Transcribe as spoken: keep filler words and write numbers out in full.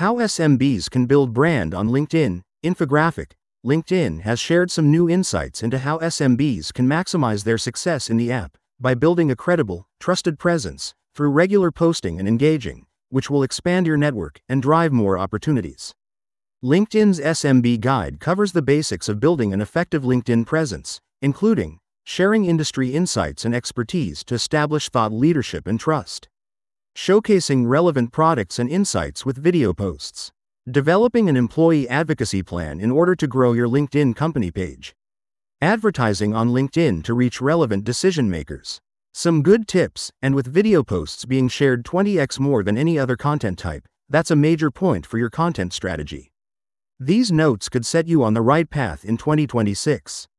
How S M Bs can build brand on LinkedIn. Infographic. LinkedIn has shared some new insights into how S M Bs can maximize their success in the app by building a credible, trusted presence through regular posting and engaging, which will expand your network and drive more opportunities. LinkedIn's S M B guide covers the basics of building an effective LinkedIn presence, including sharing industry insights and expertise to establish thought leadership and trust, showcasing relevant products and insights with video posts, developing an employee advocacy plan in order to grow your LinkedIn company page, advertising on LinkedIn to reach relevant decision makers. Some good tips, and with video posts being shared twenty x more than any other content type, that's a major point for your content strategy. These notes could set you on the right path in twenty twenty-six.